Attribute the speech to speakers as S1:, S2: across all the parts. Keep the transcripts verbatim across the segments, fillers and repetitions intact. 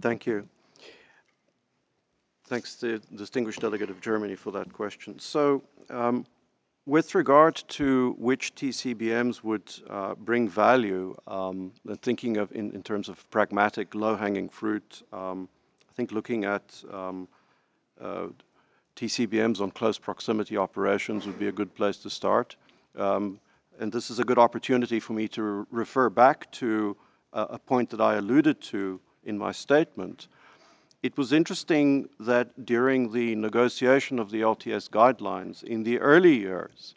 S1: Thank you. Thanks to the distinguished delegate of Germany for that question. So, um, with regard to which T C B Ms would uh, bring value, um, thinking of in, in terms of pragmatic, low-hanging fruit, um, I think looking at um, uh, T C B Ms on close proximity operations would be a good place to start. Um, and this is a good opportunity for me to re refer back to uh, a point that I alluded to in my statement. It was interesting that during the negotiation of the L T S guidelines in the early years,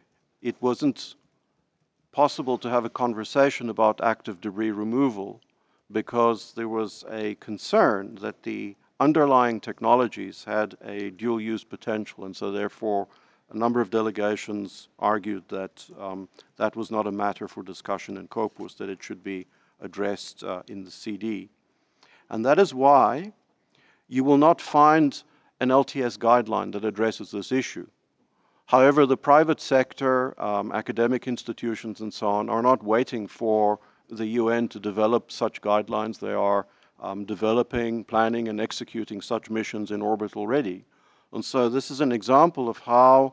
S1: it wasn't possible to have a conversation about active debris removal because there was a concern that the underlying technologies had a dual use potential, and so therefore a number of delegations argued that um, that was not a matter for discussion in COPUS, that it should be addressed uh, in the C D. And that is why you will not find an L T S guideline that addresses this issue. However, the private sector, um, academic institutions and so on, are not waiting for the U N to develop such guidelines. They are um, developing, planning, and executing such missions in orbit already. And so this is an example of how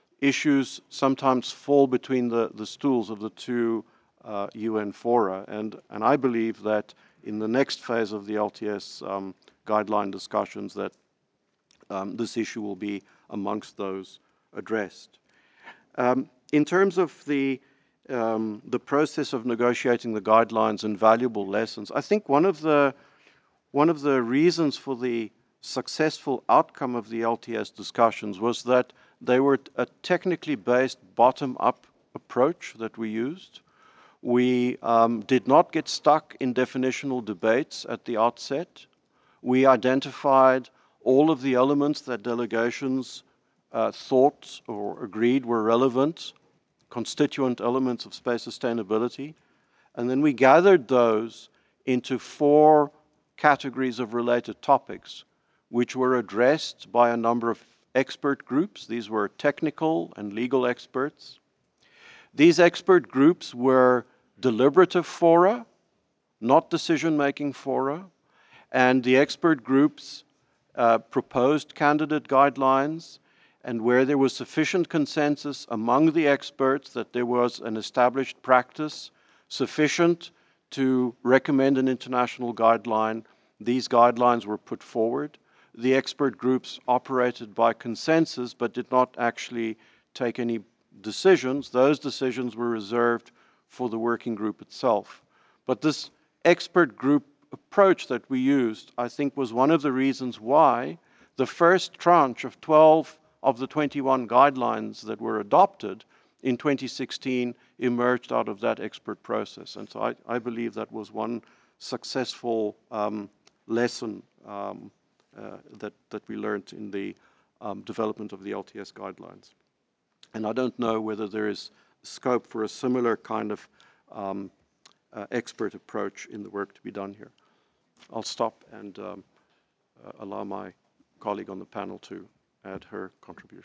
S1: issues sometimes fall between the, the stools of the two uh, U N fora. And, and I believe that in the next phase of the L T S um, guideline discussions that um, this issue will be amongst those addressed. Um, in terms of the, um, the process of negotiating the guidelines and valuable lessons, I think one of the, one of the reasons for the successful outcome of the L T S discussions was that they were a technically based bottom-up approach that we used. We um, did not get stuck in definitional debates at the outset. We identified all of the elements that delegations uh, thought or agreed were relevant, constituent elements of space sustainability, and then we gathered those into four categories of related topics, which were addressed by a number of expert groups. These were technical and legal experts. These expert groups were deliberative fora, not decision-making fora, and the expert groups uh, proposed candidate guidelines, and where there was sufficient consensus among the experts that there was an established practice sufficient to recommend an international guideline, these guidelines were put forward. The expert groups operated by consensus but did not actually take any decisions. Those decisions were reserved for the working group itself. But this expert group approach that we used, I think, was one of the reasons why the first tranche of twelve of the twenty-one guidelines that were adopted in twenty sixteen emerged out of that expert process. And so I, I believe that was one successful um, lesson um, uh, that, that we learned in the um, development of the L T S guidelines. And I don't know whether there is scope for a similar kind of um, uh, expert approach in the work to be done here. I'll stop and um, uh, allow my colleague on the panel to add her contribution.